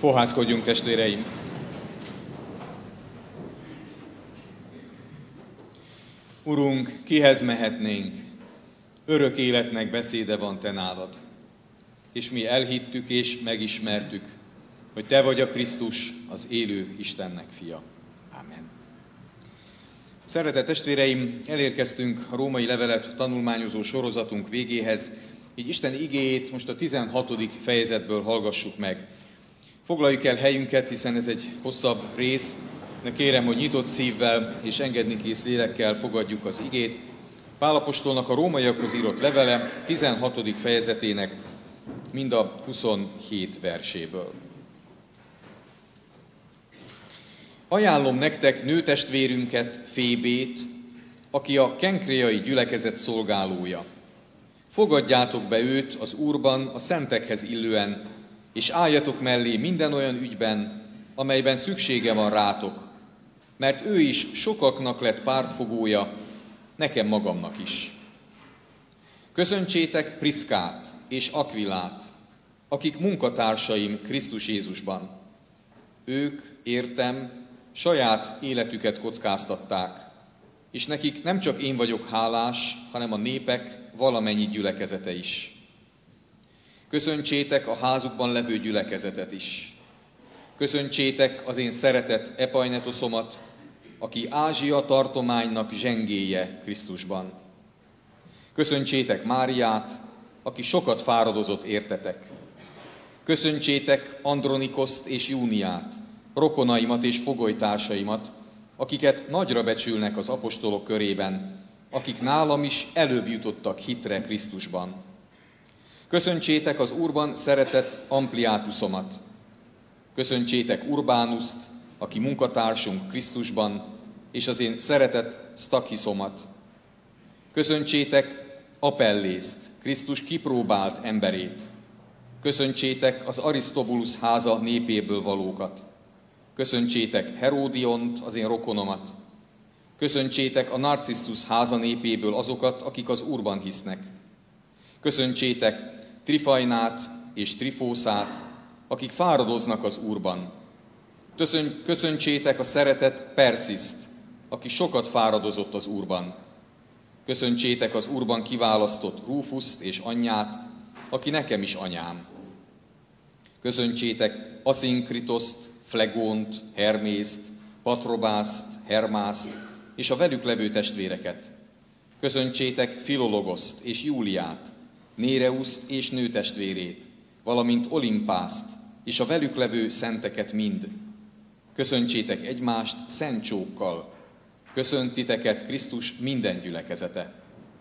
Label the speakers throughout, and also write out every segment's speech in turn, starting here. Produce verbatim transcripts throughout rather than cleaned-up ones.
Speaker 1: Fohászkodjunk, testvéreim! Urunk, kihez mehetnénk? Örök életnek beszéde van te nálad. És mi elhittük és megismertük, hogy te vagy a Krisztus, az élő Istennek fia. Amen. Szeretett testvéreim, elérkeztünk a római levelet tanulmányozó sorozatunk végéhez, így Isten igéjét most a tizenhatodik fejezetből hallgassuk meg. Foglaljuk el helyünket, hiszen ez egy hosszabb rész, de kérem, hogy nyitott szívvel és engednikész lélekkel fogadjuk az igét. Pál apostolnak a rómaiakhoz írott levele tizenhatodik fejezetének mind a huszonhét verséből. Ajánlom nektek nőtestvérünket, Fébét, aki a kenkréai gyülekezet szolgálója. Fogadjátok be őt az Úrban a szentekhez illően, és álljatok mellé minden olyan ügyben, amelyben szüksége van rátok, mert ő is sokaknak lett pártfogója, nekem magamnak is. Köszöntsétek Priszkát és Akvilát, akik munkatársaim Krisztus Jézusban. Ők, értem, saját életüket kockáztatták, és nekik nem csak én vagyok hálás, hanem a népek valamennyi gyülekezete is. Köszöntsétek a házukban levő gyülekezetet is. Köszöntsétek az én szeretett Epajnetoszomat, aki Ázsia tartománynak zsengéje Krisztusban. Köszöntsétek Máriát, aki sokat fáradozott értetek. Köszöntsétek Andronikoszt és Júniát, rokonaimat és fogolytársaimat, akiket nagyra becsülnek az apostolok körében, akik nálam is előbb jutottak hitre Krisztusban. Köszöntsétek az Úrban szeretett Ampliátusomat. Köszöntsétek Urbánuszt, aki munkatársunk Krisztusban, és az én szeretett Sztakhiszomat. Köszöntsétek Apellészt, Krisztus kipróbált emberét. Köszöntsétek az Arisztobulusz háza népéből valókat. Köszöntsétek Heródiont, az én rokonomat. Köszöntsétek a Narcissus háza népéből azokat, akik az Úrban hisznek. Köszöntsétek Trifajnát és Trifószát, akik fáradoznak az Úrban. Köszöntsétek a szeretett Persziszt, aki sokat fáradozott az Úrban. Köszöntsétek az Úrban kiválasztott Rúfuszt és anyját, aki nekem is anyám. Köszöntsétek Aszinkritoszt, Flegónt, Hermészt, Patrobászt, Hermászt és a velük levő testvéreket. Köszöntsétek Filologoszt és Júliát, Néreuszt és nőtestvérét, valamint Olimpászt és a velük levő szenteket mind. Köszöntsétek egymást szent csókkal. Köszönt titeket Krisztus minden gyülekezete.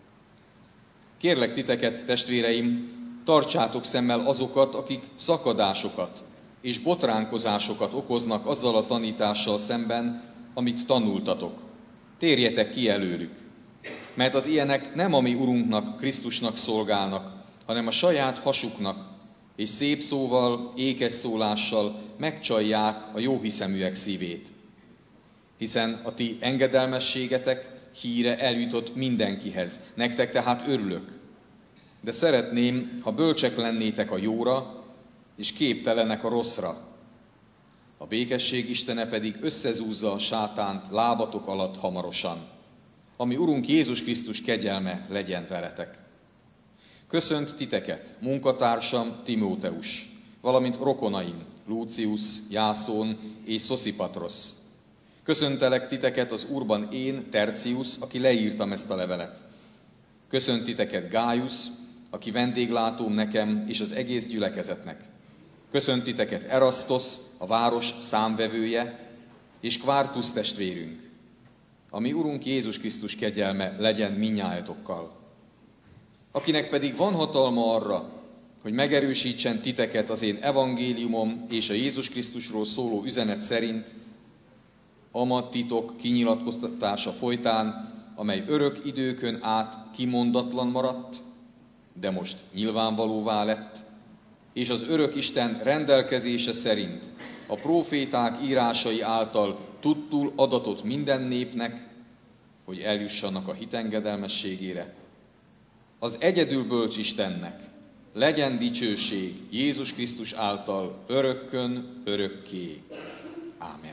Speaker 1: Kérlek titeket, testvéreim, tartsátok szemmel azokat, akik szakadásokat és botránkozásokat okoznak azzal a tanítással szemben, amit tanultatok. Térjetek ki előlük, mert az ilyenek nem a mi Urunknak, Krisztusnak szolgálnak, hanem a saját hasuknak, és szép szóval, ékes szólással megcsalják a jóhiszeműek szívét. Hiszen a ti engedelmességetek híre eljutott mindenkihez, nektek tehát örülök. De szeretném, ha bölcsek lennétek a jóra, és képtelenek a rosszra. A békesség Istene pedig összezúzza a sátánt lábatok alatt hamarosan. Ami Urunk Jézus Krisztus kegyelme legyen veletek. Köszönt titeket, munkatársam Timóteus, valamint rokonaim, Lucius, Jászón és Szoszipatros. Köszöntelek titeket az Úrban én, Tercius, aki leírtam ezt a levelet. Köszönt titeket Gájusz, aki vendéglátóm nekem és az egész gyülekezetnek. Köszönt titeket Erasztos, a város számvevője, és Kvártusz testvérünk. A mi Urunk Jézus Krisztus kegyelme legyen minnyájatokkal. Akinek pedig van hatalma arra, hogy megerősítsen titeket az én evangéliumom és a Jézus Krisztusról szóló üzenet szerint, ama titok kinyilatkoztatása folytán, amely örök időkön át kimondatlan maradt, de most nyilvánvalóvá lett, és az örök Isten rendelkezése szerint a próféták írásai által tudtul adatot minden népnek, hogy eljussanak a hit engedelmességére. Az egyedül bölcs Istennek, legyen dicsőség Jézus Krisztus által örökkön örökké. Ámen.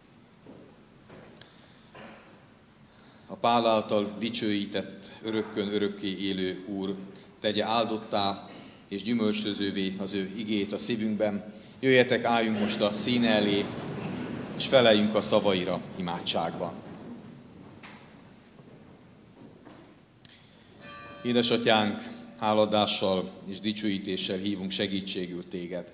Speaker 1: A Pál által dicsőített, örökkön örökké élő Úr tegye áldottá és gyümölcsözővé az ő igét a szívünkben. Jöjjetek, álljunk most a színe elé, és feleljünk a szavaira imádságban. Édesatyánk, háladással és dicsőítéssel hívunk segítségül téged.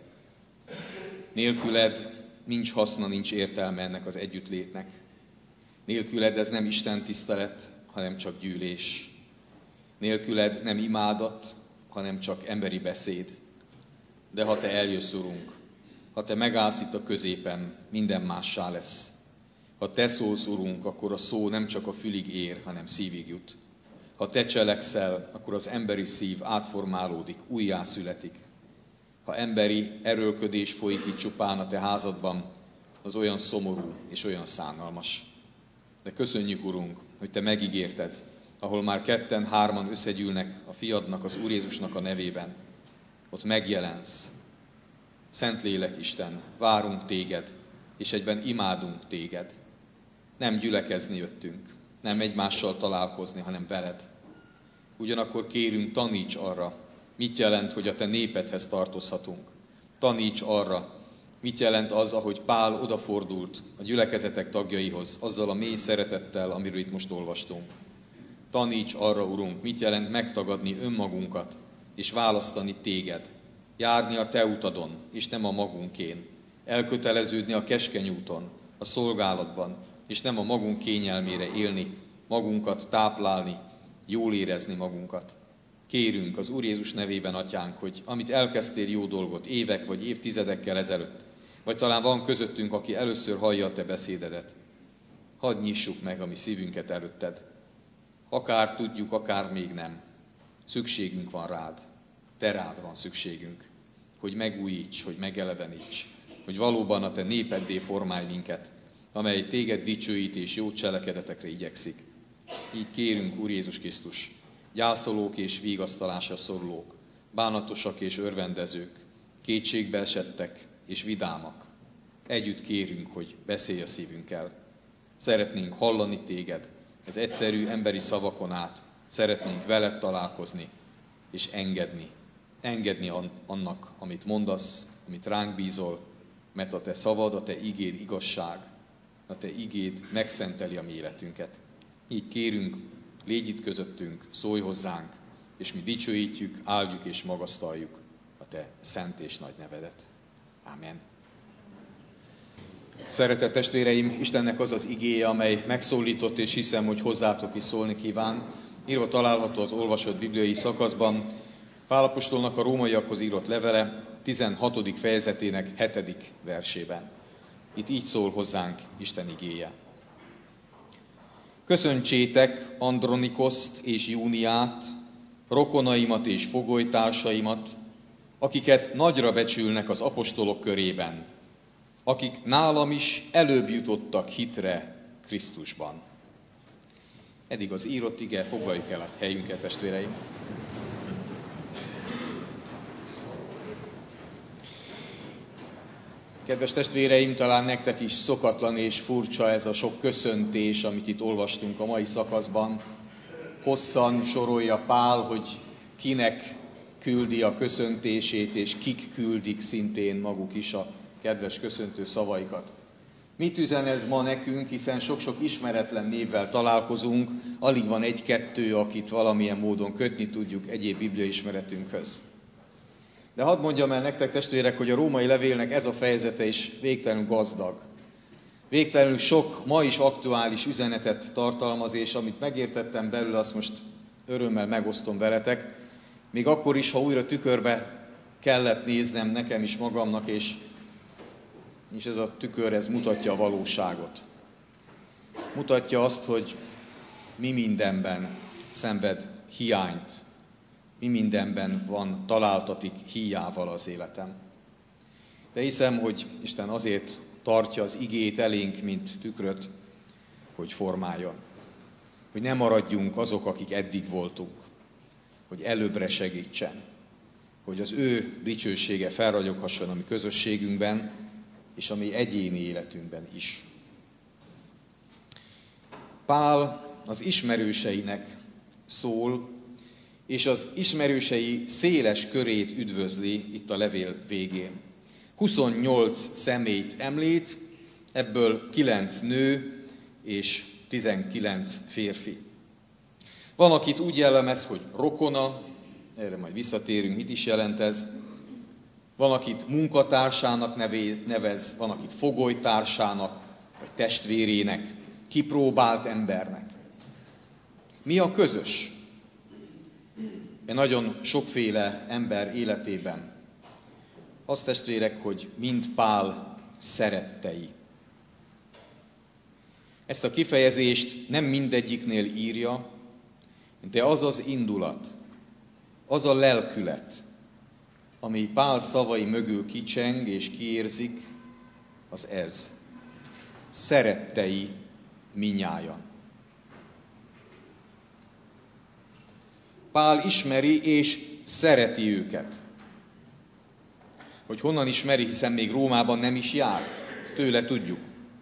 Speaker 1: Nélküled nincs haszna, nincs értelme ennek az együttlétnek. Nélküled ez nem Isten tisztelet, hanem csak gyűlés. Nélküled nem imádat, hanem csak emberi beszéd. De ha te eljössz, Urunk, ha te megállsz itt a középen, minden mássá lesz. Ha te szólsz, Urunk, akkor a szó nem csak a fülig ér, hanem szívig jut. Ha te cselekszel, akkor az emberi szív átformálódik, újjászületik. Ha emberi erőlködés folyik itt csupán a te házadban, az olyan szomorú és olyan szánalmas. De köszönjük, Urunk, hogy te megígérted, ahol már ketten, hárman összegyűlnek a fiadnak, az Úr Jézusnak a nevében, ott megjelensz. Szentlélek Isten, várunk téged, és egyben imádunk téged. Nem gyülekezni jöttünk, nem egymással találkozni, hanem veled. Ugyanakkor kérünk, taníts arra, mit jelent, hogy a te népedhez tartozhatunk. Taníts arra, mit jelent az, ahogy Pál odafordult a gyülekezetek tagjaihoz, azzal a mély szeretettel, amiről itt most olvastunk. Taníts arra, Urunk, mit jelent megtagadni önmagunkat, és választani téged. Járni a te utadon, és nem a magunkén. Elköteleződni a keskeny úton, a szolgálatban, és nem a magunk kényelmére élni, magunkat táplálni, jól érezni magunkat. Kérünk az Úr Jézus nevében, Atyánk, hogy amit elkezdtél jó dolgot évek vagy évtizedekkel ezelőtt, vagy talán van közöttünk, aki először hallja a te beszédedet, hadd nyissuk meg a mi szívünket előtted. Akár tudjuk, akár még nem. Szükségünk van rád. Te rád van szükségünk, hogy megújíts, hogy megeleveníts, hogy valóban a te népeddé formálj minket, amely téged dicsőít és jó cselekedetekre igyekszik. Így kérünk, Úr Jézus Krisztus, gyászolók és vigasztalásra szorulók, bánatosak és örvendezők, kétségbe esettek és vidámak. Együtt kérünk, hogy beszélj a szívünkkel. Szeretnénk hallani téged, az egyszerű emberi szavakon át, szeretnénk veled találkozni, és engedni. Engedni annak, amit mondasz, amit ránk bízol, mert a te szavad, a te igéd igazság, a te igéd megszenteli a mi életünket. Így kérünk, légy itt közöttünk, szólj hozzánk, és mi dicsőítjük, áldjuk és magasztaljuk a te szent és nagy nevedet. Ámen. Szeretett testvéreim, Istennek az az igéje, amely megszólított, és hiszem, hogy hozzátok is szólni kíván. Írva található az olvasott bibliai szakaszban, Pál apostolnak a rómaiakhoz írott levele tizenhatodik fejezetének hetedik versében. Itt így szól hozzánk Isten igéje. Köszöntsétek Andronikoszt és Júniát, rokonaimat és fogolytársaimat, akiket nagyra becsülnek az apostolok körében, akik nálam is előbb jutottak hitre Krisztusban. Eddig az írott ige, foglaljuk el a helyünket, testvéreim. Kedves testvéreim, talán nektek is szokatlan és furcsa ez a sok köszöntés, amit itt olvastunk a mai szakaszban. Hosszan sorolja Pál, hogy kinek küldi a köszöntését, és kik küldik szintén maguk is a kedves köszöntő szavaikat. Mit üzen ez ma nekünk, hiszen sok-sok ismeretlen névvel találkozunk, alig van egy-kettő, akit valamilyen módon kötni tudjuk egyéb bibliai ismeretünkhöz. De hadd mondjam el nektek, testvérek, hogy a római levélnek ez a fejezete is végtelenül gazdag. Végtelenül sok ma is aktuális üzenetet tartalmaz, és amit megértettem belőle, azt most örömmel megosztom veletek. Még akkor is, ha újra tükörbe kellett néznem nekem is magamnak, és, és ez a tükör, ez mutatja a valóságot. Mutatja azt, hogy mi mindenben szenved hiányt, mi mindenben van, találtatik híjával az életem. De hiszem, hogy Isten azért tartja az igét elénk, mint tükröt, hogy formáljon. Hogy ne maradjunk azok, akik eddig voltunk. Hogy előbbre segítsen. hogy az ő dicsősége felragyoghasson a mi közösségünkben, és a mi egyéni életünkben is. Pál az ismerőseinek szól, és az ismerősei széles körét üdvözli itt a levél végén. huszonnyolc személyt említ, ebből kilenc nő és tizenkilenc férfi. Van, akit úgy jellemez, hogy rokona, erre majd visszatérünk, mit is jelent ez. Van, akit munkatársának nevez, van, akit fogolytársának, vagy testvérének, kipróbált embernek. Mi a közös e nagyon sokféle ember életében? Az, testvérek, hogy mind Pál szerettei. Ezt a kifejezést nem mindegyiknél írja, de az az indulat, az a lelkület, ami Pál szavai mögül kicseng és kiérzik, az ez. Szerettei minnyájan. Pál ismeri és szereti őket. Hogy honnan ismeri, hiszen még Rómában nem is járt, ezt tőle tudjuk.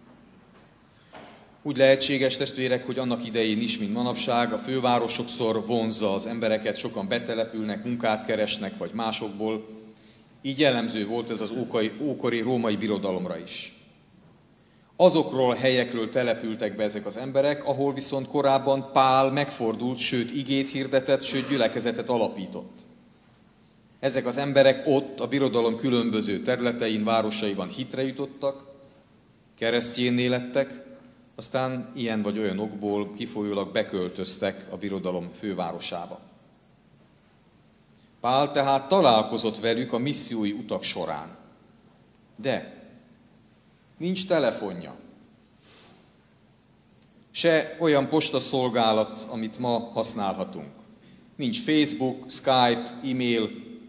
Speaker 1: Úgy lehetséges, testvérek, hogy annak idején is, mint manapság, a főváros sokszor vonzza az embereket, sokan betelepülnek, munkát keresnek, vagy másokból. Így jellemző volt ez az ókori, ókori római birodalomra is. Azokról a helyekről települtek be ezek az emberek, ahol viszont korábban Pál megfordult, sőt igét hirdetett, sőt gyülekezetet alapított. Ezek az emberek ott a birodalom különböző területein, városaiban hitre jutottak, keresztjénné lettek, aztán ilyen vagy olyan okból kifolyólag beköltöztek a birodalom fővárosába. Pál tehát találkozott velük a missziói utak során. De nincs telefonja, se olyan postaszolgálat, amit ma használhatunk. Nincs Facebook, Skype, e-mail,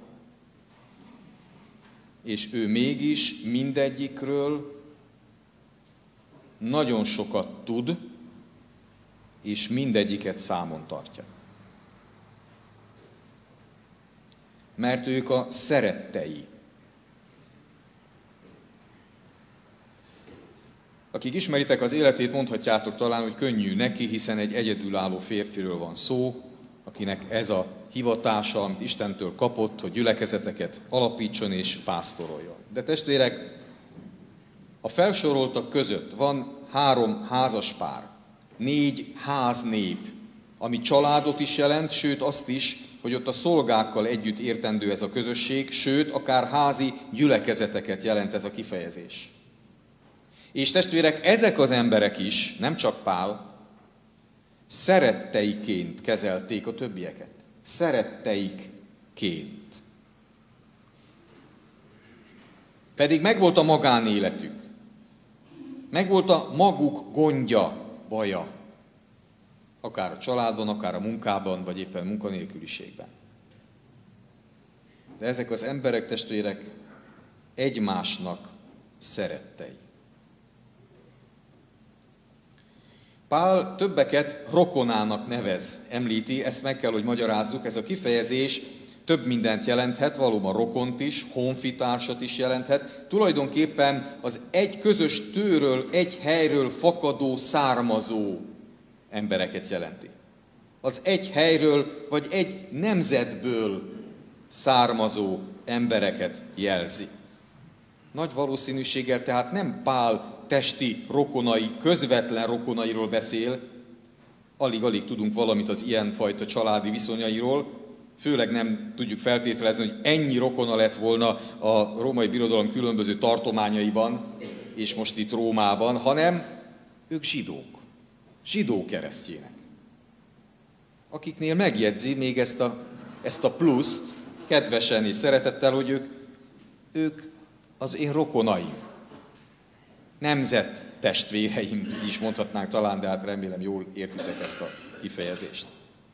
Speaker 1: és ő mégis mindegyikről nagyon sokat tud, és mindegyiket számon tartja. Mert ők a szerettei. Akik ismeritek az életét, mondhatjátok talán, hogy könnyű neki, hiszen egy egyedülálló férfiről van szó, akinek ez a hivatása, amit Istentől kapott, hogy gyülekezeteket alapítson és pásztoroljon. De testvérek, a felsoroltak között van három házas pár, négy háznép, ami családot is jelent, sőt azt is, hogy ott a szolgákkal együtt értendő ez a közösség, sőt akár házi gyülekezeteket jelent ez a kifejezés. És testvérek, ezek az emberek is, nem csak Pál, szeretteiként kezelték a többieket. Szeretteikként. Pedig megvolt a magánéletük. Megvolt a maguk gondja, baja. Akár a családban, akár a munkában, vagy éppen munkanélküliségben. De ezek az emberek, testvérek, egymásnak szerettei. Pál többeket rokonának nevez, említi, ezt meg kell, hogy magyarázzuk, ez a kifejezés több mindent jelenthet, valóban rokont is, honfitársat is jelenthet, tulajdonképpen az egy közös tőről, egy helyről fakadó, származó embereket jelenti. Az egy helyről, vagy egy nemzetből származó embereket jelzi. Nagy valószínűséggel tehát nem Pál testi rokonai, közvetlen rokonairól beszél, alig-alig tudunk valamit az ilyenfajta családi viszonyairól, főleg nem tudjuk feltételezni, hogy ennyi rokona lett volna a római birodalom különböző tartományaiban, és most itt Rómában, hanem ők zsidók, zsidó keresztjének, akiknél megjegyzi még ezt a, ezt a pluszt, kedvesen és szeretettel, hogy ők, ők az én rokonaim. Nemzet testvéreim is mondhatnánk talán, de hát remélem jól értitek ezt a kifejezést.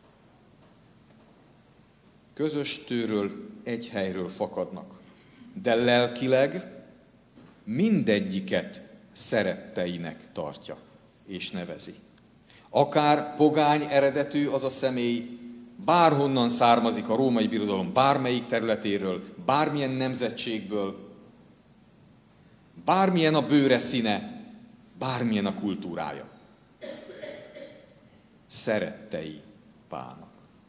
Speaker 1: Közös tőről, egy helyről fakadnak, de lelkileg mindegyiket szeretteinek tartja és nevezi. Akár pogány eredetű az a személy, bárhonnan származik a római birodalom bármelyik területéről, bármilyen nemzetségből, bármilyen a bőre színe, bármilyen a kultúrája. Szerettei Pálnak.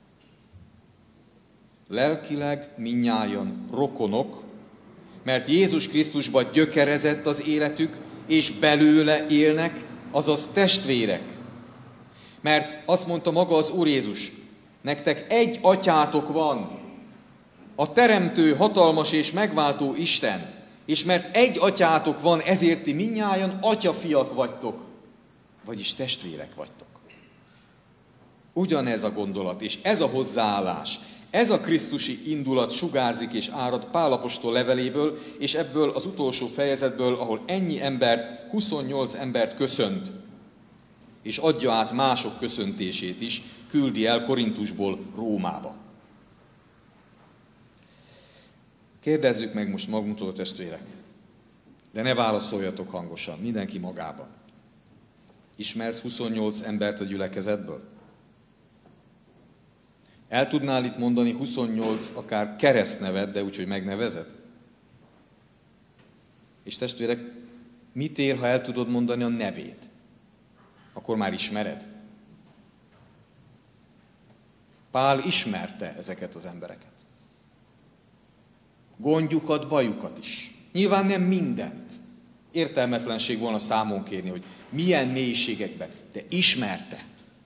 Speaker 1: Lelkileg mindnyájan rokonok, mert Jézus Krisztusban gyökerezett az életük, és belőle élnek, azaz testvérek. Mert azt mondta maga az Úr Jézus, nektek egy atyátok van, a teremtő, hatalmas és megváltó Isten, és mert egy atyátok van, ezért ti mindnyájan atyafiak vagytok, vagyis testvérek vagytok. Ugyanez a gondolat, és ez a hozzáállás, ez a krisztusi indulat sugárzik és árad Pál apostol leveléből, és ebből az utolsó fejezetből, ahol ennyi embert, huszonnyolc embert köszönt, és adja át mások köszöntését is, küldi el Korintusból Rómába. Kérdezzük meg most magunktól, testvérek, de ne válaszoljatok hangosan, mindenki magába. Ismersz huszonnyolc embert a gyülekezetből? El tudnál itt mondani huszonnyolc akár keresztnevet, de úgyhogy megnevezed? És testvérek, mit ér, ha el tudod mondani a nevét? Akkor már ismered? Pál ismerte ezeket az embereket. Gondjukat, bajukat is. Nyilván nem mindent. Értelmetlenség volna számon kérni, hogy milyen mélységekben, de ismerte.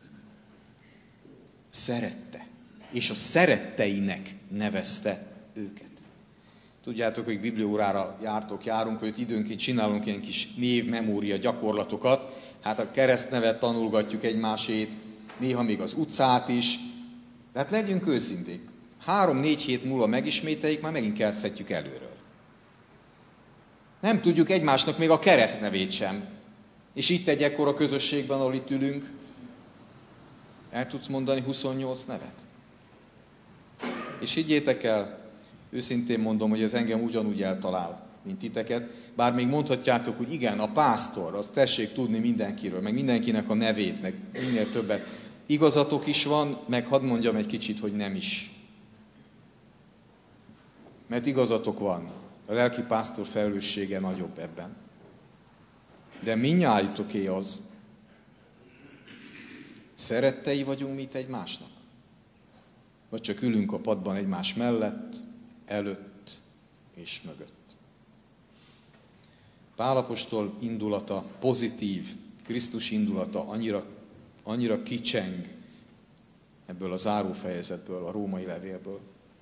Speaker 1: Szerette. És a szeretteinek nevezte őket. Tudjátok, hogy bibliórára jártok, járunk, hogy időnként csinálunk ilyen kis névmemória gyakorlatokat. Hát a keresztnevet tanulgatjuk egymásét, néha még az utcát is. De hát legyünk őszinték. Három-négy hét múlva megismételjük, már megint kezdhetjük előről. Nem tudjuk egymásnak még a keresztnevét sem. És itt egy ekkora közösségben, ahol itt ülünk, el tudsz mondani huszonnyolc nevet? És higgyétek el, őszintén mondom, hogy ez engem ugyanúgy eltalál, mint titeket, bár még mondhatjátok, hogy igen, a pásztor, azt tessék tudni mindenkiről, meg mindenkinek a nevét, meg minél többet. Igazatok is van, meg hadd mondjam egy kicsit, hogy nem is. Mert igazatok van, a lelki pásztor felelőssége nagyobb ebben. De mindnyájatoké az, szerettei vagyunk mit egymásnak? Vagy csak ülünk a padban egymás mellett, előtt és mögött. Pál apostol indulata pozitív, Krisztus indulata annyira, annyira kicseng ebből a zárófejezetből, a római levélből.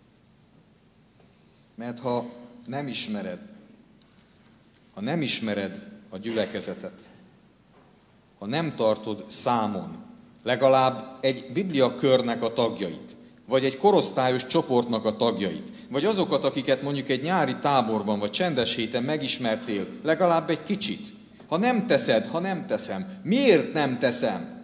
Speaker 1: Mert ha nem ismered, ha nem ismered a gyülekezetet, ha nem tartod számon legalább egy bibliakörnek a tagjait, vagy egy korosztályos csoportnak a tagjait, vagy azokat, akiket mondjuk egy nyári táborban, vagy csendes héten megismertél, legalább egy kicsit. Ha nem teszed, ha nem teszem, miért nem teszem?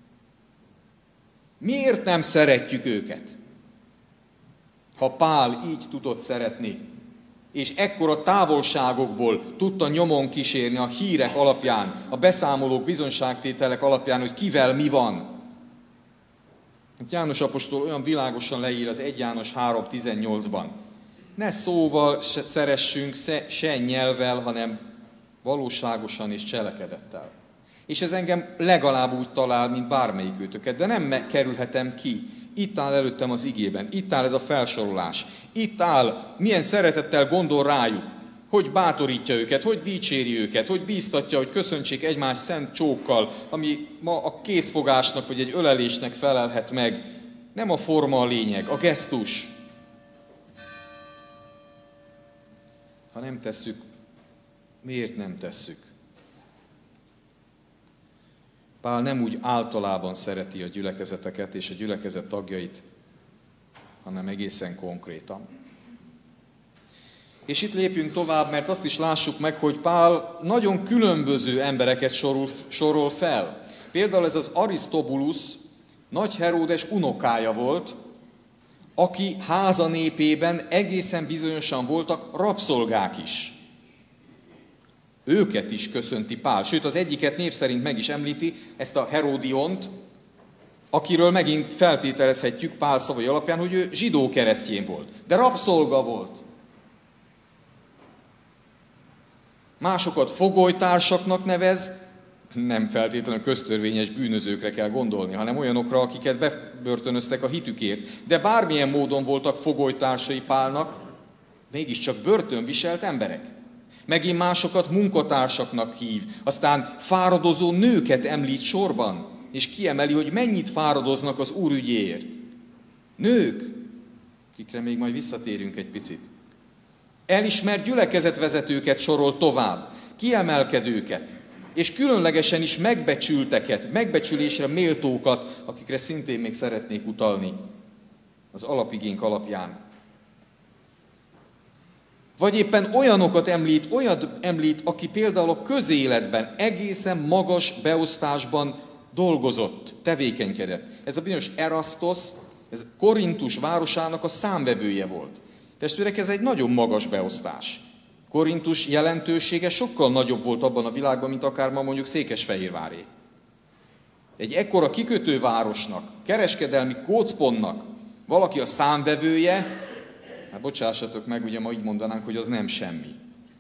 Speaker 1: Miért nem szeretjük őket? Ha Pál így tudott szeretni, és ekkora távolságokból tudta nyomon kísérni a hírek alapján, a beszámolók, bizonyságtételek alapján, hogy kivel mi van. János apostol olyan világosan leír az egy János három tizennyolcban. Ne szóval se szeressünk, se nyelvvel, hanem valóságosan és cselekedettel. És ez engem legalább úgy talál, mint bármelyik őtöket, de nem kerülhetem ki. Itt áll előttem az igében, itt áll ez a felsorolás, itt áll, milyen szeretettel gondol rájuk, hogy bátorítja őket, hogy dicséri őket, hogy bíztatja, hogy köszöntsék egymást szent csókkal, ami ma a készfogásnak vagy egy ölelésnek felelhet meg. Nem a forma a lényeg, a gesztus. Ha nem tesszük, miért nem tesszük? Pál nem úgy általában szereti a gyülekezeteket és a gyülekezet tagjait, hanem egészen konkrétan. És itt lépjünk tovább, mert azt is lássuk meg, hogy Pál nagyon különböző embereket sorol, sorol fel. Például ez az Arisztobulusz nagy Heródes unokája volt, aki háza népében egészen bizonyosan voltak rabszolgák is. Őket is köszönti Pál, sőt az egyiket név szerint meg is említi, ezt a Heródiont, akiről megint feltételezhetjük Pál szavai alapján, hogy ő zsidó keresztjén volt, de rabszolga volt. Másokat fogolytársaknak nevez, nem feltétlenül köztörvényes bűnözőkre kell gondolni, hanem olyanokra, akiket bebörtönöztek a hitükért. De bármilyen módon voltak fogolytársai Pálnak, mégiscsak börtönviselt emberek. Megint másokat munkatársaknak hív, aztán fáradozó nőket említ sorban, és kiemeli, hogy mennyit fáradoznak az Úr ügyéért. Nők, akikre még majd visszatérünk egy picit. Elismert gyülekezetvezetőket sorol tovább, kiemelkedőket, és különlegesen is megbecsülteket, megbecsülésre méltókat, akikre szintén még szeretnék utalni az alapigénk alapján. Vagy éppen olyanokat említ, olyat említ, aki például a közéletben egészen magas beosztásban dolgozott, tevékenykedett. Ez a bizonyos Erasztos, ez Korintus városának a számvevője volt. Testvérek, ez egy nagyon magas beosztás. Korintus jelentősége sokkal nagyobb volt abban a világban, mint akár ma mondjuk Székesfehérváré. Egy ekkora kikötővárosnak, kereskedelmi gócpontnak valaki a számvevője, hát bocsássatok meg, ugye ma így mondanánk, hogy az nem semmi.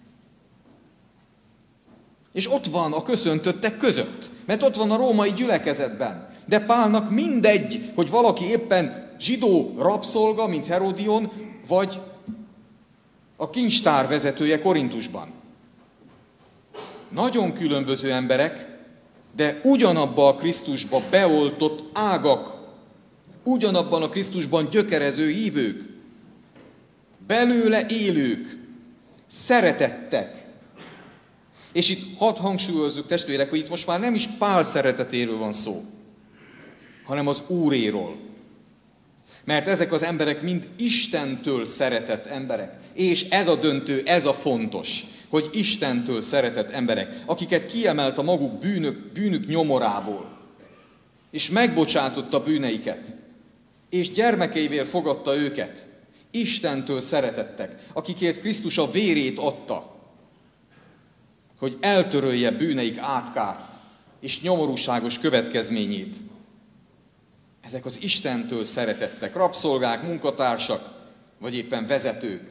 Speaker 1: És ott van a köszöntöttek között, mert ott van a római gyülekezetben. De Pálnak mindegy, hogy valaki éppen zsidó rabszolga, mint Herodion, vagy a kincstár vezetője Korintusban. Nagyon különböző emberek, de ugyanabba a Krisztusba beoltott ágak, ugyanabban a Krisztusban gyökerező hívők, belőle élők, szeretettek. És itt hadd hangsúlyozzuk, testvérek, hogy itt most már nem is Pál szeretetéről van szó, hanem az Úréról. Mert ezek az emberek mind Istentől szeretett emberek. És ez a döntő, ez a fontos, hogy Istentől szeretett emberek, akiket kiemelt a maguk bűnök, bűnük nyomorából, és megbocsátotta bűneiket, és gyermekeivel fogadta őket. Istentől szeretettek, akikért Krisztus a vérét adta, hogy eltörölje bűneik átkát és nyomorúságos következményét. Ezek az Istentől szeretettek, rabszolgák, munkatársak, vagy éppen vezetők.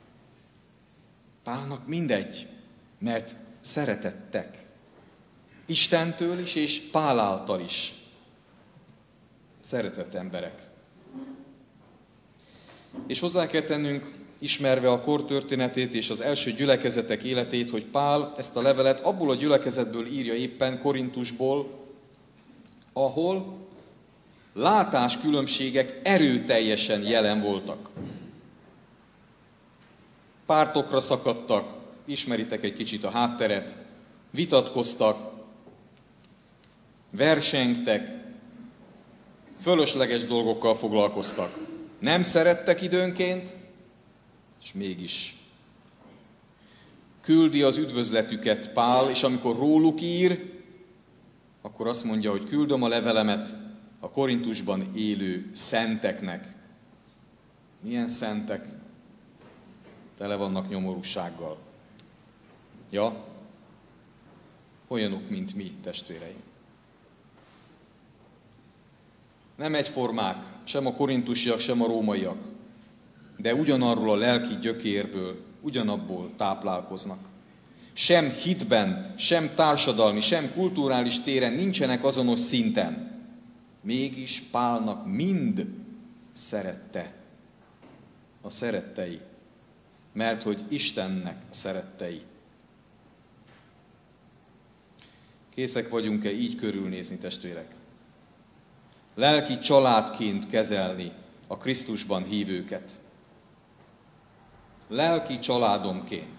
Speaker 1: Pálnak mindegy, mert szeretettek. Istentől is, és Pál által is. Szeretett emberek. És hozzá kell tennünk, ismerve a kor történetét és az első gyülekezetek életét, hogy Pál ezt a levelet abból a gyülekezetből írja éppen, Korintusból, ahol látáskülönbségek erőteljesen jelen voltak. Pártokra szakadtak, ismeritek egy kicsit a hátteret, vitatkoztak, versengtek, fölösleges dolgokkal foglalkoztak. Nem szerettek időnként, és mégis küldi az üdvözletüket Pál, és amikor róluk ír, akkor azt mondja, hogy küldöm a levelemet a Korintusban élő szenteknek. Milyen szentek? Tele vannak nyomorúsággal. Ja, olyanok, mint mi, testvéreim. Nem egyformák, sem a korintusiak, sem a rómaiak, de ugyanarról a lelki gyökérből, ugyanabból táplálkoznak. Sem hitben, sem társadalmi, sem kulturális téren nincsenek azonos szinten. Mégis Pálnak mind szerette a szerettei, mert hogy Istennek szerettei. Készek vagyunk-e így körülnézni, testvérek? Lelki családként kezelni a Krisztusban hívőket. Lelki családomként.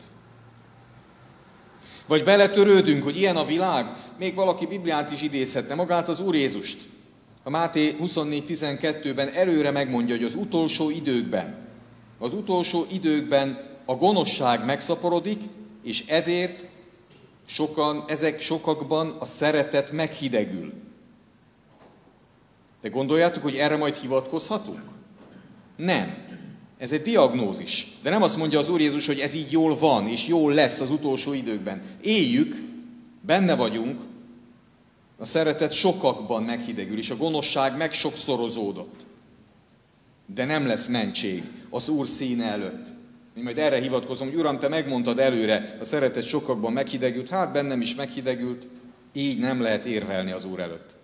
Speaker 1: Vagy beletörődünk, hogy ilyen a világ, még valaki Bibliát is idézhetne, magát az Úr Jézust. A Máté huszonnégy tizenkettőben előre megmondja, hogy az utolsó időkben, az utolsó időkben a gonoszság megszaporodik, és ezért sokan, ezek sokakban a szeretet meghidegül. De gondoljátok, hogy erre majd hivatkozhatunk? Nem. Ez egy diagnózis. De nem azt mondja az Úr Jézus, hogy ez így jól van, és jól lesz az utolsó időkben. Éljük, benne vagyunk, A szeretet sokakban meghidegül, és a gonoszság megsokszorozódott. De nem lesz mentség az Úr színe előtt. Én majd erre hivatkozom, hogy Uram, te megmondtad előre, a szeretet sokakban meghidegült, hát bennem is meghidegült, így nem lehet érvelni az Úr előtt.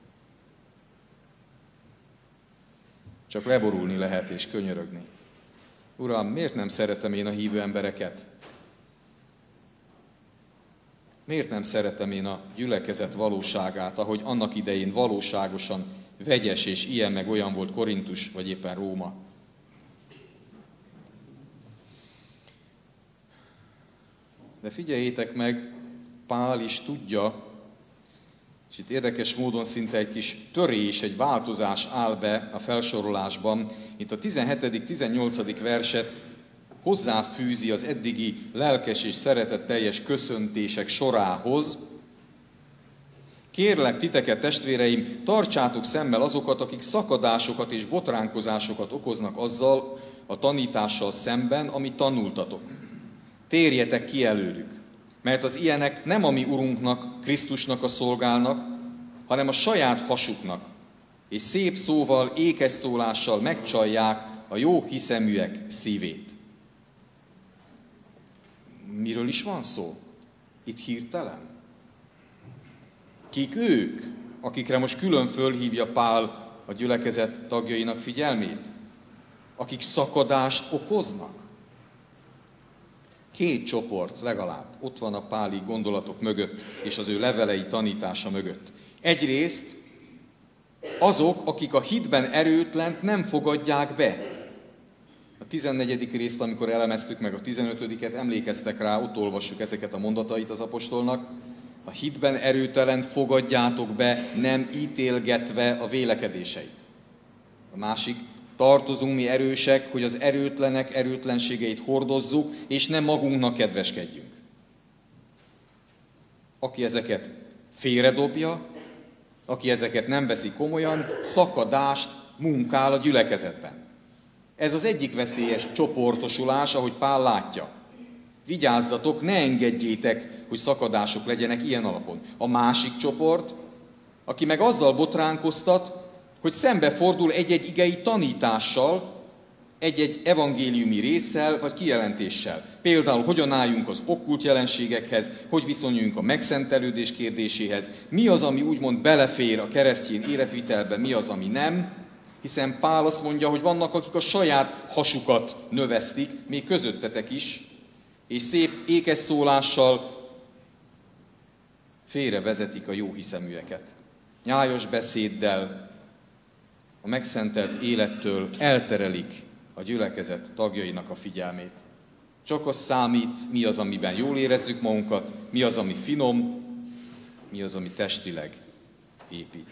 Speaker 1: Csak leborulni lehet és könyörögni. Uram, miért nem szeretem én a hívő embereket? Miért nem szeretem én a gyülekezet valóságát, ahogy annak idején valóságosan vegyes és ilyen meg olyan volt Korintus, vagy éppen Róma? De figyeljétek meg, Pál is tudja, és itt érdekes módon szinte egy kis törés, egy változás áll be a felsorolásban. Itt a tizenhetedik tizennyolcadik verset hozzáfűzi az eddigi lelkes és szeretetteljes köszöntések sorához. Kérlek titeket, testvéreim, tartsátok szemmel azokat, akik szakadásokat és botránkozásokat okoznak azzal a tanítással szemben, amit tanultatok. Térjetek ki előlük, mert az ilyenek nem a mi Urunknak, Krisztusnak a szolgálnak, hanem a saját hasuknak, és szép szóval, ékes szólással megcsalják a jó hiszeműek szívét. Miről is van szó? Itt hirtelen? Kik ők, akikre most külön fölhívja Pál a gyülekezet tagjainak figyelmét? Akik szakadást okoznak? Két csoport legalább ott van a páli gondolatok mögött, és az ő levelei tanítása mögött. Egyrészt azok, akik a hitben erőtlent nem fogadják be. A tizennegyedik részt, amikor elemeztük meg a tizenötödiket, emlékeztek rá, ott olvassuk ezeket a mondatait az apostolnak. A hitben erőtelent fogadjátok be, nem ítélgetve a vélekedéseit. A másik, tartozunk mi erősek, hogy az erőtlenek erőtlenségeit hordozzuk, és nem magunknak kedveskedjünk. Aki ezeket félredobja, aki ezeket nem veszi komolyan, szakadást munkál a gyülekezetben. Ez az egyik veszélyes csoportosulás, ahogy Pál látja. Vigyázzatok, ne engedjétek, hogy szakadások legyenek ilyen alapon. A másik csoport, aki meg azzal botránkoztat, hogy szembefordul egy-egy igei tanítással, egy-egy evangéliumi résszel vagy kijelentéssel. Például, hogyan álljunk az okkult jelenségekhez, hogy viszonyuljunk a megszentelődés kérdéséhez, mi az, ami úgymond belefér a keresztény életvitelbe, mi az, ami nem, hiszen Pál azt mondja, hogy vannak, akik a saját hasukat növesztik, még közöttetek is, és szép ékes szólással félrevezetik a jó hiszeműeket. Nyájas beszéddel, a megszentelt élettől elterelik a gyülekezet tagjainak a figyelmét. Csak az számít, mi az, amiben jól érezzük magunkat, mi az, ami finom, mi az, ami testileg épít.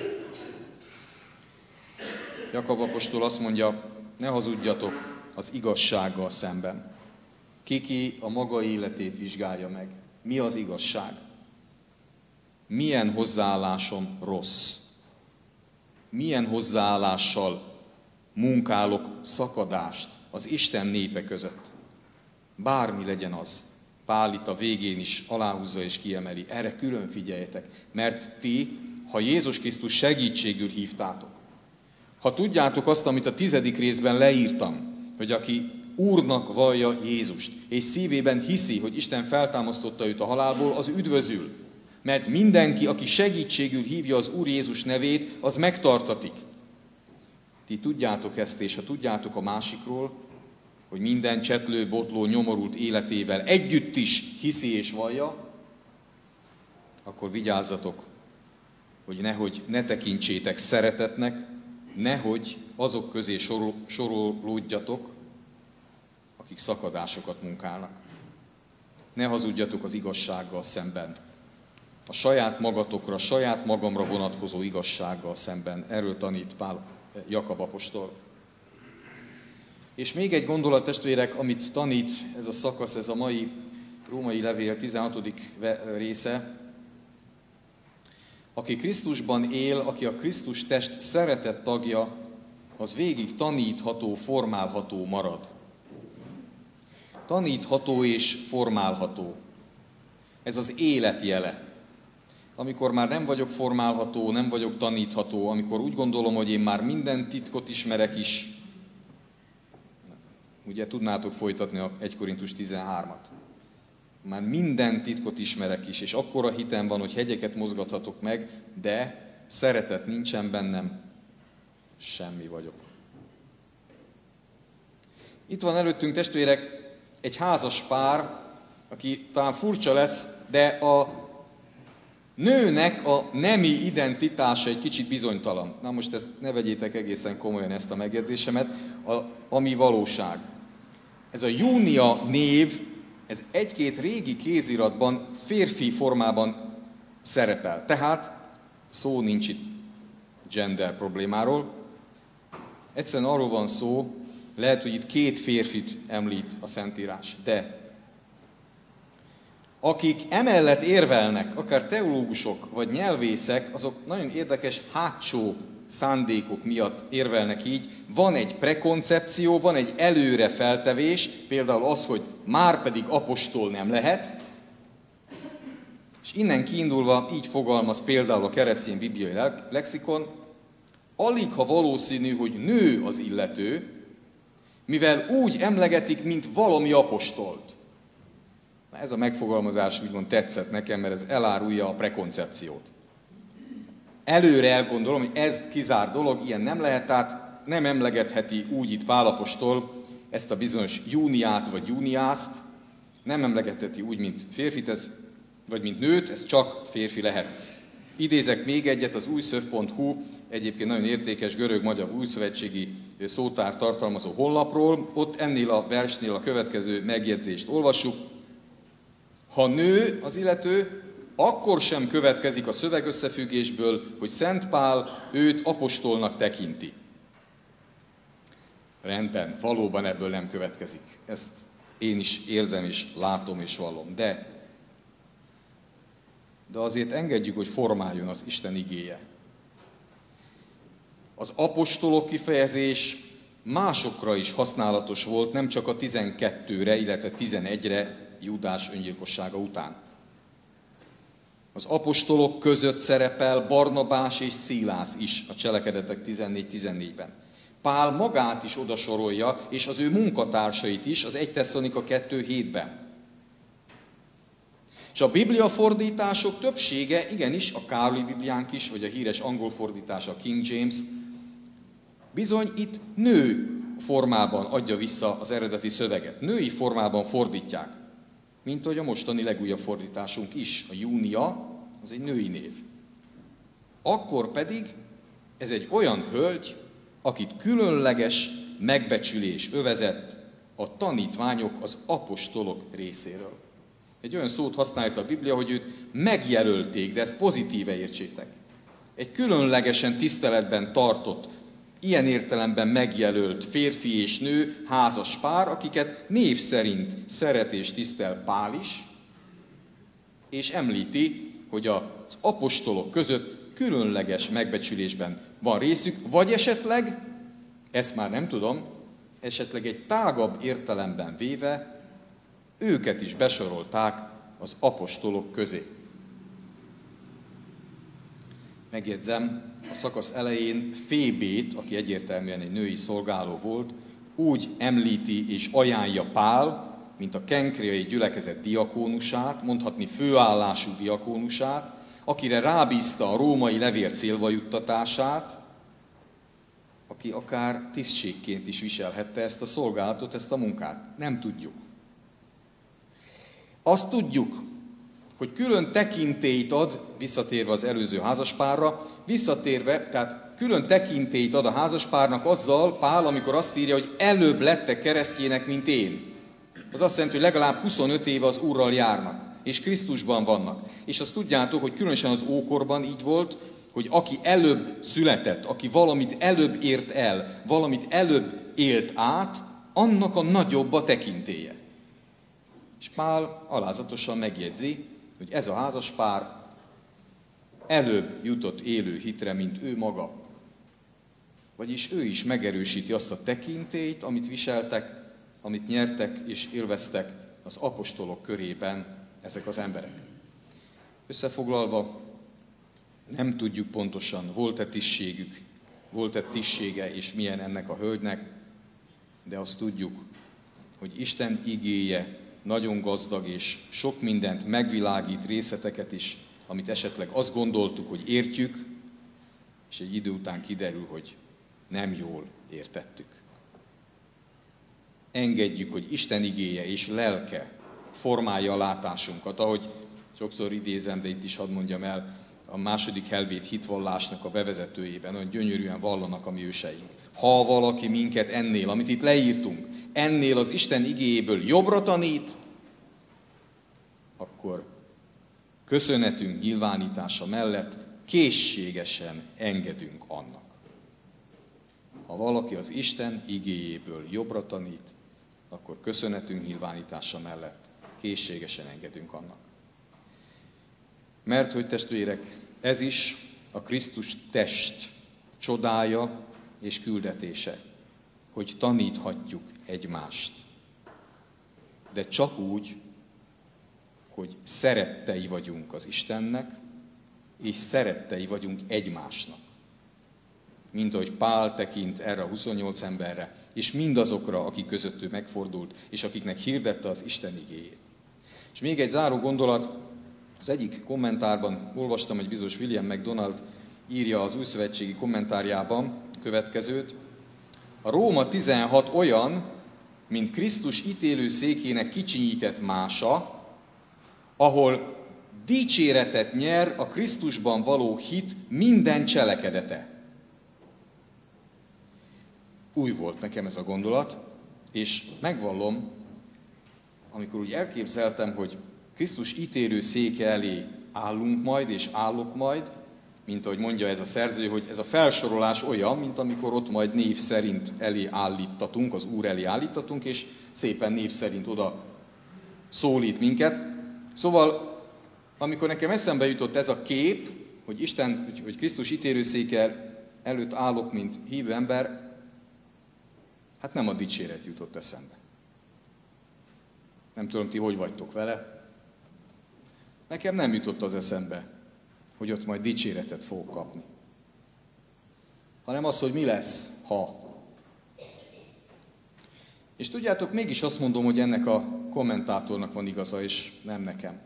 Speaker 1: Jakab apostol azt mondja, ne hazudjatok az igazsággal szemben. Ki-ki a maga életét vizsgálja meg. Mi az igazság? Milyen hozzáállásom rossz? Milyen hozzáállással munkálok szakadást az Isten népe között? Bármi legyen az. Pál itt a végén is aláhúzza és kiemeli. Erre külön figyeljetek, mert ti, ha Jézus Krisztus segítségül hívtátok, ha tudjátok azt, amit a tizedik részben leírtam, hogy aki Úrnak vallja Jézust, és szívében hiszi, hogy Isten feltámasztotta őt a halálból, az üdvözül. Mert mindenki, aki segítségül hívja az Úr Jézus nevét, az megtartatik. Ti tudjátok ezt, és ha tudjátok a másikról, hogy minden csetlő, botló, nyomorult életével együtt is hiszi és vallja, akkor vigyázzatok, hogy nehogy ne tekintsétek szeretetnek, nehogy azok közé sorolódjatok, akik szakadásokat munkálnak. Ne hazudjatok az igazsággal szemben. A saját magatokra, a saját magamra vonatkozó igazsággal szemben. Erről tanít Pál Jakab apostol. És még egy gondolat, testvérek, amit tanít ez a szakasz, ez a mai római levél tizenhatodik része. Aki Krisztusban él, aki a Krisztus test szeretett tagja, az végig tanítható, formálható marad. Tanítható és formálható. Ez az élet jele. amikor már nem vagyok formálható, nem vagyok tanítható, amikor úgy gondolom, hogy én már minden titkot ismerek is. Ugye tudnátok folytatni a egy Korintus tizenhármat. Már minden titkot ismerek is, és akkora hitem van, hogy hegyeket mozgathatok meg, de szeretet nincsen bennem, semmi vagyok. Itt van előttünk, testvérek, egy házas pár, aki talán furcsa lesz, de a nőnek a nemi identitása egy kicsit bizonytalan. Na most ezt ne vegyétek egészen komolyan, ezt a megjegyzésemet, a, ami valóság. Ez a Júnia név, ez egy-két régi kéziratban férfi formában szerepel. Tehát szó nincs itt gender problémáról. Egyszerűen arról van szó, lehet, hogy itt két férfit említ a Szentírás, de akik emellett érvelnek, akár teológusok vagy nyelvészek, azok nagyon érdekes hátsó szándékok miatt érvelnek így. Van egy prekoncepció, van egy előre feltevés, például az, hogy már pedig apostol nem lehet, és innen kiindulva így fogalmaz például a keresztény bibliai lexikon, alig ha valószínű, hogy nő az illető, mivel úgy emlegetik, mint valami apostolt. Na, ez a megfogalmazás úgymond tetszett nekem, mert ez elárulja a prekoncepciót. Előre elgondolom, hogy ez kizárt dolog, ilyen nem lehet, tehát nem emlegetheti úgy itt Pál apostol ezt a bizonyos Júniát vagy Júniászt, nem emlegetheti úgy, mint férfit, ez, vagy mint nőt, ez csak férfi lehet. Idézek még egyet, az újszöv pont hu, egyébként nagyon értékes görög-magyar újszövetségi szótár tartalmazó honlapról. Ott ennél a versnél a következő megjegyzést olvassuk. Ha nő az illető, akkor sem következik a szövegösszefüggésből, hogy Szent Pál őt apostolnak tekinti. Rendben, valóban ebből nem következik. Ezt én is érzem, és látom, és vallom. De, de azért engedjük, hogy formáljon az Isten igéje. Az apostolok kifejezés másokra is használatos volt, nem csak a tizenkettőre, illetve tizenegyre Júdás öngyilkossága után. Az apostolok között szerepel Barnabás és Szilász is a Cselekedetek tizennégy tizennégyben. Pál magát is odasorolja, és az ő munkatársait is az egy Tesszalonika kettő hétben. És a Biblia fordítások többsége, igenis, a Károli Bibliánk is, vagy a híres angol fordítása, a King James, bizony itt nő formában adja vissza az eredeti szöveget. Női formában fordítják, mint ahogy a mostani legújabb fordításunk is. A Júnia, az egy női név. Akkor pedig ez egy olyan hölgy, akit különleges megbecsülés övezett a tanítványok, az apostolok részéről. Egy olyan szót használta a Biblia, hogy őt megjelölték, de ezt pozitíve értsétek. Egy különlegesen tiszteletben tartott, ilyen értelemben megjelölt férfi és nő házas pár, akiket név szerint szeret és tisztel Pál is, és említi, hogy az apostolok között különleges megbecsülésben van részük, vagy esetleg, ezt már nem tudom, esetleg egy tágabb értelemben véve, őket is besorolták az apostolok közé. Megjegyzem, a szakasz elején Fébét, aki egyértelműen egy női szolgáló volt, úgy említi és ajánlja Pál, mint a kenkréai gyülekezet diakónusát, mondhatni főállású diakónusát, akire rábízta a római levél célba juttatását, aki akár tisztségként is viselhette ezt a szolgálatot, ezt a munkát. Nem tudjuk. Azt tudjuk, hogy külön tekintélyt ad, visszatérve az előző házaspárra, visszatérve, tehát külön tekintélyt ad a házaspárnak azzal, Pál, amikor azt írja, hogy előbb lettek keresztjének, mint én. Az azt jelenti, hogy legalább huszonöt éve az Úrral járnak, és Krisztusban vannak. És azt tudjátok, hogy különösen az ókorban így volt, hogy aki előbb született, aki valamit előbb ért el, valamit előbb élt át, annak a nagyobb a tekintélye. És Pál alázatosan megjegyzi, hogy ez a házaspár előbb jutott élő hitre, mint ő maga. Vagyis ő is megerősíti azt a tekintélyt, amit viseltek, amit nyertek és élveztek az apostolok körében ezek az emberek. Összefoglalva, Nem tudjuk pontosan, volt-e tisztségük, volt-e tisztsége, és milyen ennek a hölgynek, de azt tudjuk, hogy Isten igéje nagyon gazdag, és sok mindent megvilágít, részleteket is, amit esetleg azt gondoltuk, hogy értjük, és egy idő után kiderül, hogy nem jól értettük. Engedjük, hogy Isten igéje és lelke formálja a látásunkat, ahogy sokszor idézem, de itt is hadd mondjam el, a második helvét hitvallásnak a bevezetőjében, olyan gyönyörűen vallanak a mi őseink. Ha valaki minket ennél, amit itt leírtunk, ennél az Isten igéjéből jobbra tanít, akkor köszönetünk nyilvánítása mellett készségesen engedünk annak. Ha valaki az Isten igéjéből jobbra tanít, akkor köszönetünk nyilvánítása mellett készségesen engedünk annak. Mert hogy testvérek, ez is a Krisztus test csodája és küldetése, hogy taníthatjuk egymást. De csak úgy, hogy szerettei vagyunk az Istennek, és szerettei vagyunk egymásnak. Mint ahogy Pál tekint erre a huszonnyolc emberre, és mindazokra, akik között ő megfordult, és akiknek hirdette az Isten igéjét. És még egy záró gondolat, az egyik kommentárban olvastam, hogy bizonyos William MacDonald írja az újszövetségi kommentárjában a következőt. A Róma tizenhat olyan, mint Krisztus ítélő székének kicsinyített mása, ahol dicséretet nyer a Krisztusban való hit minden cselekedete. Új volt nekem ez a gondolat, és megvallom, amikor úgy elképzeltem, hogy Krisztus ítélő széke elé állunk majd, és állok majd, mint ahogy mondja ez a szerző, hogy ez a felsorolás olyan, mint amikor ott majd név szerint elé állítatunk, az Úr elé állítatunk, és szépen név szerint oda szólít minket. Szóval, amikor nekem eszembe jutott ez a kép, hogy Isten, hogy Krisztus ítélőszéke előtt állok, mint hívő ember, hát nem a dicséret jutott eszembe. Nem tudom, ti hogy vagytok vele. Nekem nem jutott az eszembe, hogy ott majd dicséretet fogok kapni. Hanem az, hogy mi lesz, ha. És tudjátok, mégis azt mondom, hogy ennek a kommentátornak van igaza, és nem nekem.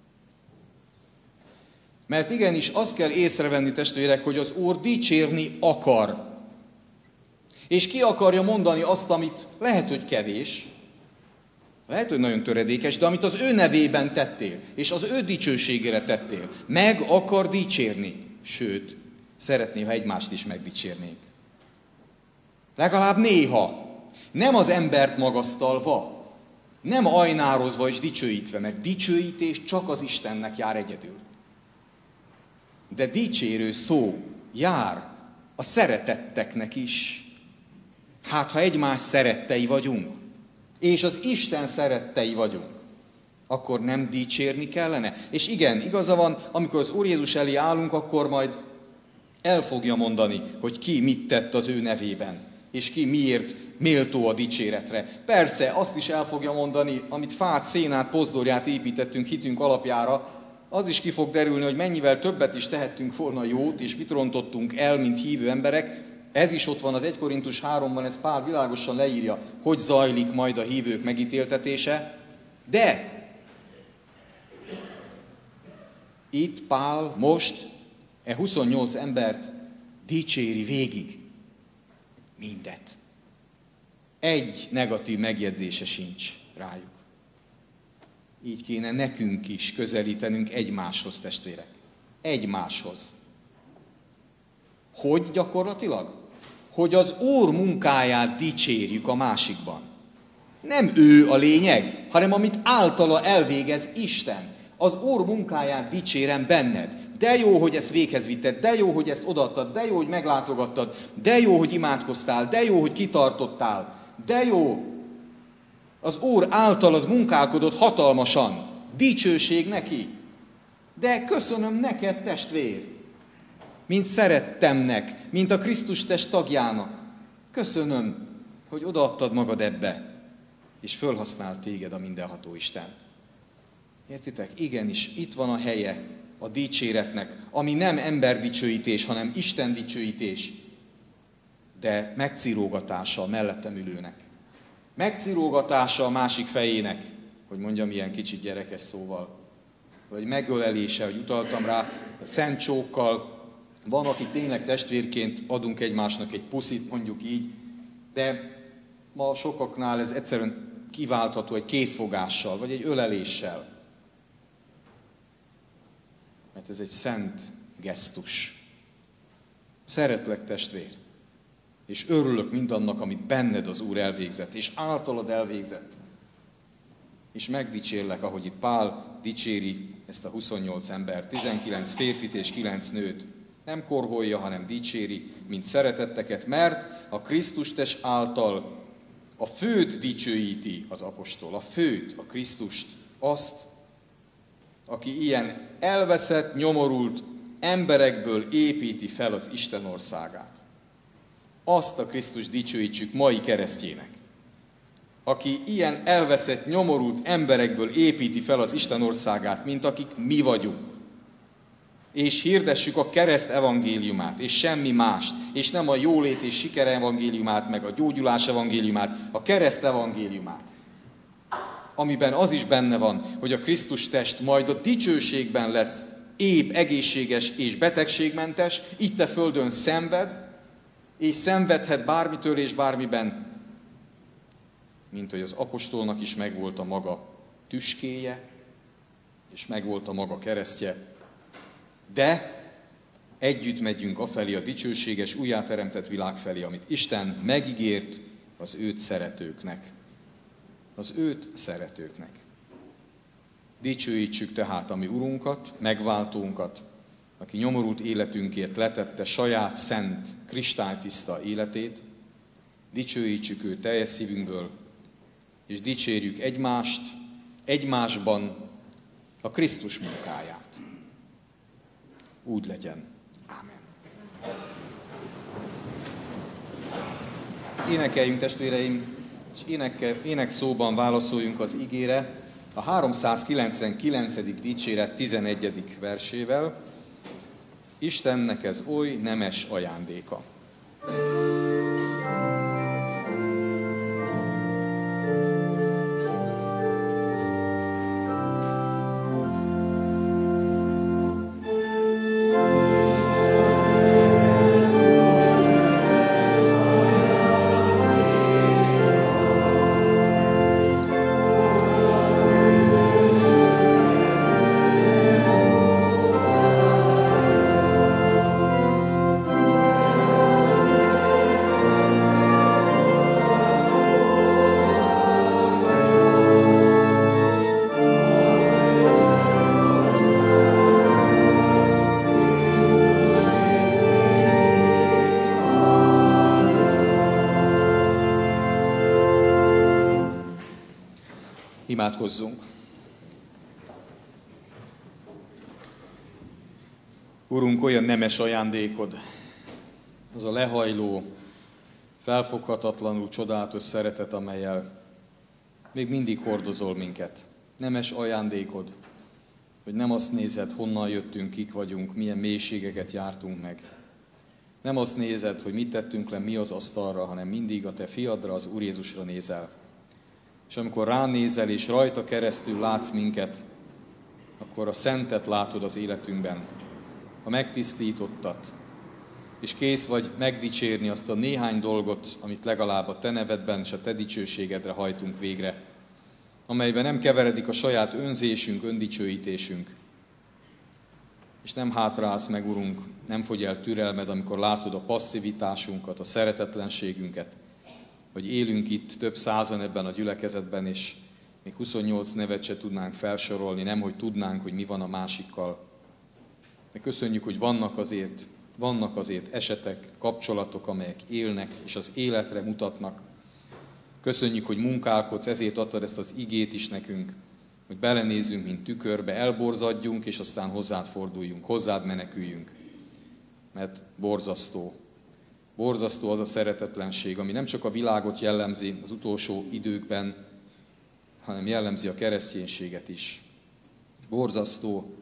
Speaker 1: Mert igenis azt kell észrevenni, testvérek, hogy az Úr dicsérni akar. És ki akarja mondani azt, amit lehet, hogy kevés, lehet, hogy nagyon töredékes, de amit az ő nevében tettél, és az ő dicsőségére tettél, meg akar dicsérni. Sőt, szeretné, ha egymást is megdicsérnénk. Legalább néha. Nem az embert magasztalva, nem ajnározva és dicsőítve, mert dicsőítés csak az Istennek jár egyedül. De dicsérő szó jár a szeretetteknek is. Hát, ha egymás szerettei vagyunk, és az Isten szerettei vagyunk, akkor nem dicsérni kellene? És igen, igaza van, amikor az Úr Jézus elé állunk, akkor majd el fogja mondani, hogy ki mit tett az ő nevében, és ki miért méltó a dicséretre. Persze, azt is el fogja mondani, amit fát, szénát, pozdorját építettünk hitünk alapjára, az is ki fog derülni, hogy mennyivel többet is tehettünk volna jót, és mit rontottunk el, mint hívő emberek. Ez is ott van az egy Korintus háromban, ez Pál világosan leírja, hogy zajlik majd a hívők megítéltetése. De itt Pál most e huszonnyolc embert dicséri végig. Mindet. Egy negatív megjegyzése sincs rájuk. Így kéne nekünk is közelítenünk egymáshoz, testvérek. Egymáshoz. Hogy gyakorlatilag? Hogy az Úr munkáját dicsérjük a másikban. Nem ő a lényeg, hanem amit általa elvégez Isten. Az Úr munkáját dicsérem benned. De jó, hogy ezt véghez vitted, de jó, hogy ezt odaadtad, de jó, hogy meglátogattad, de jó, hogy imádkoztál, de jó, hogy kitartottál, de jó. Az Úr általad munkálkodott hatalmasan. Dicsőség neki. De köszönöm neked, testvér, mint szerettemnek, mint a Krisztus test tagjának. Köszönöm, hogy odaadtad magad ebbe, és fölhasznált téged a mindenható Isten. Értitek? Igenis, itt van a helye a dicséretnek, ami nem emberdicsőítés, hanem Isten dicsőítés, de megcirógatása a mellettem ülőnek. Megcirógatása a másik fejének, hogy mondjam ilyen kicsit gyerekes szóval, vagy megölelése, hogy utaltam rá, szent csókkal. Van, aki tényleg testvérként adunk egymásnak egy puszit, mondjuk így, de ma sokaknál ez egyszerűen kiváltható egy készfogással, vagy egy öleléssel. Mert ez egy szent gesztus. Szeretlek, testvér, és örülök mindannak, amit benned az Úr elvégzett, és általad elvégzett. És megdicsérlek, ahogy itt Pál dicséri ezt a huszonnyolc ember, tizenkilenc férfit és kilenc nőt. Nem korholja, hanem dicséri, mint szeretetteket, mert a Krisztustest által a főt dicsőíti az apostol, a főt, a Krisztust, azt, aki ilyen elveszett, nyomorult emberekből építi fel az Isten országát. Azt a Krisztust dicsőítsük mai keresztjének, aki ilyen elveszett, nyomorult emberekből építi fel az Isten országát, mint akik mi vagyunk. És hirdessük a kereszt evangéliumát, és semmi mást, és nem a jólét és siker evangéliumát, meg a gyógyulás evangéliumát, a kereszt evangéliumát, amiben az is benne van, hogy a Krisztus test majd a dicsőségben lesz épp, egészséges és betegségmentes, itt a földön szenved, és szenvedhet bármitől és bármiben, mint hogy az apostolnak is megvolt a maga tüskéje, és megvolt a maga keresztje, de együtt megyünk afelé a dicsőséges, újjáteremtett világ felé, amit Isten megígért az őt szeretőknek. Az őt szeretőknek. Dicsőítsük tehát a mi Urunkat, megváltónkat, aki nyomorult életünkért letette saját szent, kristálytiszta életét. Dicsőítsük őt teljes szívünkből, és dicsérjük egymást, egymásban a Krisztus munkáját. Úgy legyen. Ámen. Énekeljünk, testvéreim, és éneke, énekszóban válaszoljunk az igére a háromszázkilencvenkilencedik dicséret tizenegyedik versével. Istennek ez oly nemes ajándéka. Imádkozzunk. Urunk, olyan nemes ajándékod, az a lehajló, felfoghatatlanul csodálatos szeretet, amellyel még mindig hordozol minket. Nemes ajándékod, hogy nem azt nézed, honnan jöttünk, kik vagyunk, milyen mélységeket jártunk meg. Nem azt nézed, hogy mit tettünk le, mi az asztalra, hanem mindig a te fiadra, az Úr Jézusra nézel. És amikor ránézel, és rajta keresztül látsz minket, akkor a szentet látod az életünkben, a megtisztítottat, és kész vagy megdicsérni azt a néhány dolgot, amit legalább a te nevedben és a te dicsőségedre hajtunk végre, amelyben nem keveredik a saját önzésünk, öndicsőítésünk. És nem hátrálsz meg, Urunk, nem fogy el türelmed, amikor látod a passzivitásunkat, a szeretetlenségünket, hogy élünk itt több százan ebben a gyülekezetben, és még huszonnyolc nevet se tudnánk felsorolni, nem hogy tudnánk, hogy mi van a másikkal. De köszönjük, hogy vannak azért, vannak azért esetek, kapcsolatok, amelyek élnek, és az életre mutatnak. Köszönjük, hogy munkálkodsz, ezért adtad ezt az igét is nekünk, hogy belenézzünk, mint tükörbe, elborzadjunk, és aztán hozzád forduljunk, hozzád meneküljünk. Mert borzasztó. Borzasztó az a szeretetlenség, ami nem csak a világot jellemzi az utolsó időkben, hanem jellemzi a kereszténységet is. Borzasztó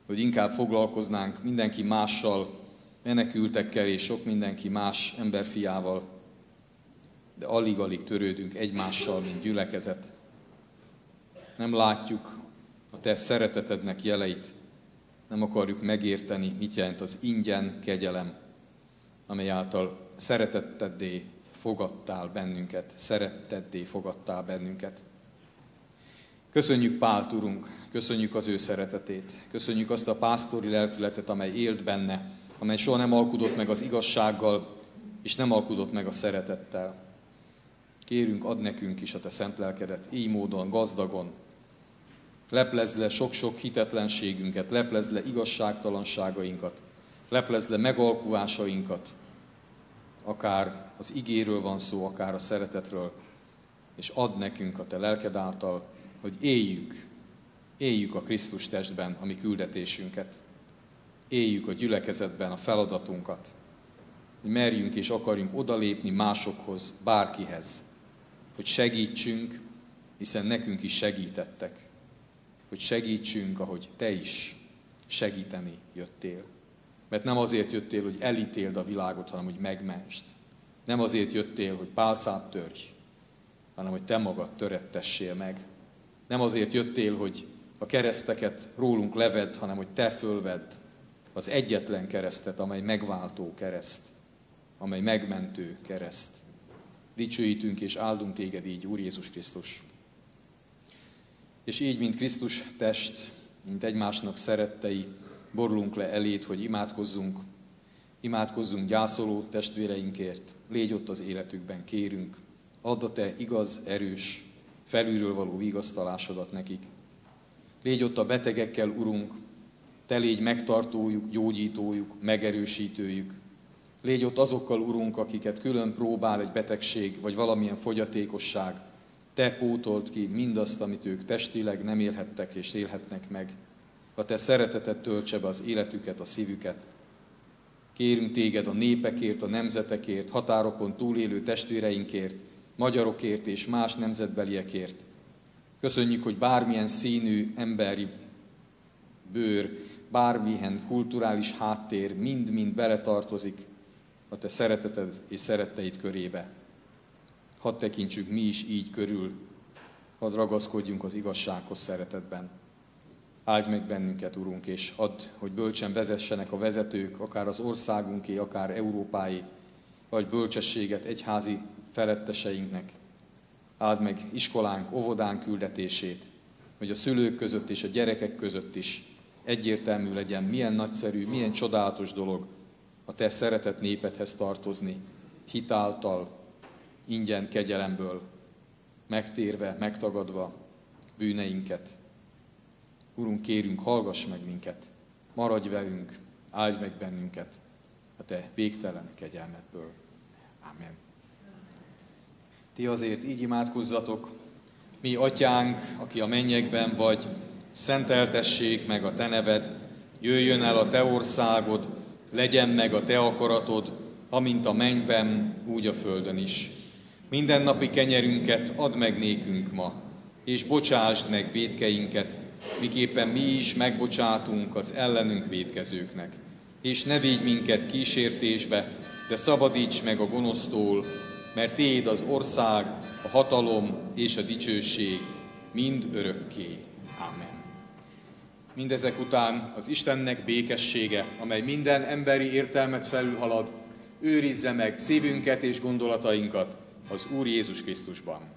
Speaker 1: hogy inkább foglalkoznánk mindenki mással, menekültekkel és sok mindenki más emberfiával, de alig-alig törődünk egymással, mint gyülekezet. Nem látjuk a te szeretetednek jeleit, nem akarjuk megérteni, mit jelent az ingyen kegyelem, amely által szeretetteddé fogadtál bennünket, szeretteddé fogadtál bennünket. Köszönjük Pált, Urunk, köszönjük az ő szeretetét, köszönjük azt a pásztori lelkületet, amely élt benne, amely soha nem alkudott meg az igazsággal, és nem alkudott meg a szeretettel. Kérünk, add nekünk is a te szent lelkedet, így módon, gazdagon. Leplezd le sok-sok hitetlenségünket, leplezd le igazságtalanságainkat, leplezd le megalkuvásainkat, akár az igéről van szó, akár a szeretetről, és add nekünk a te lelked által, hogy éljük, éljük a Krisztus testben a mi küldetésünket, éljük a gyülekezetben a feladatunkat, hogy merjünk és akarjunk odalépni másokhoz, bárkihez, hogy segítsünk, hiszen nekünk is segítettek, hogy segítsünk, ahogy te is segíteni jöttél. Mert nem azért jöttél, hogy elítéld a világot, hanem hogy megmentsd. Nem azért jöttél, hogy pálcát törj, hanem hogy te magad törettessél meg. Nem azért jöttél, hogy a kereszteket rólunk levedd, hanem hogy te fölvedd az egyetlen keresztet, amely megváltó kereszt, amely megmentő kereszt. Dicsőítünk és áldunk téged így, Úr Jézus Krisztus. És így, mint Krisztus test, mint egymásnak szerettei, borulunk le eléd, hogy imádkozzunk, imádkozzunk gyászoló testvéreinkért, légy ott az életükben, kérünk, add a te igaz, erős, felülről való vigasztalásodat nekik. Légy ott a betegekkel, Urunk, te légy megtartójuk, gyógyítójuk, megerősítőjük. Légy ott azokkal, Urunk, akiket külön próbál egy betegség, vagy valamilyen fogyatékosság. Te pótold ki mindazt, amit ők testileg nem élhettek és élhetnek meg. A te szereteted töltse be az életüket, a szívüket. Kérünk téged a népekért, a nemzetekért, határokon túlélő testvéreinkért, magyarokért és más nemzetbeliekért. Köszönjük, hogy bármilyen színű emberi bőr, bármilyen kulturális háttér mind-mind beletartozik a te szereteted és szeretteid körébe. Hadd tekintsük mi is így körül, hadd ragaszkodjunk az igazsághoz szeretetben. Áldj meg bennünket, Urunk, és add, hogy bölcsen vezessenek a vezetők, akár az országunké, akár Európáé, vagy bölcsességet egyházi feletteseinknek. Áld meg iskolánk, óvodánk küldetését, hogy a szülők között és a gyerekek között is egyértelmű legyen, milyen nagyszerű, milyen csodálatos dolog a te szeretett népedhez tartozni, hitáltal, ingyen kegyelemből, megtérve, megtagadva bűneinket. Urunk, kérünk, hallgass meg minket, maradj velünk, áldj meg bennünket a te végtelen kegyelmedből. Amen. Ti azért így imádkozzatok: mi atyánk, aki a mennyekben vagy, szenteltessék meg a te neved, jöjjön el a te országod, legyen meg a te akaratod, amint a mennyben, úgy a földön is. Mindennapi kenyerünket add meg nékünk ma, és bocsásd meg vétkeinket, miképpen mi is megbocsátunk az ellenünk vétkezőknek. És ne védj minket kísértésbe, de szabadíts meg a gonosztól, mert tiéd az ország, a hatalom és a dicsőség mind örökké. Amen. Mindezek után az Istennek békessége, amely minden emberi értelmet felülhalad, őrizze meg szívünket és gondolatainkat az Úr Jézus Krisztusban.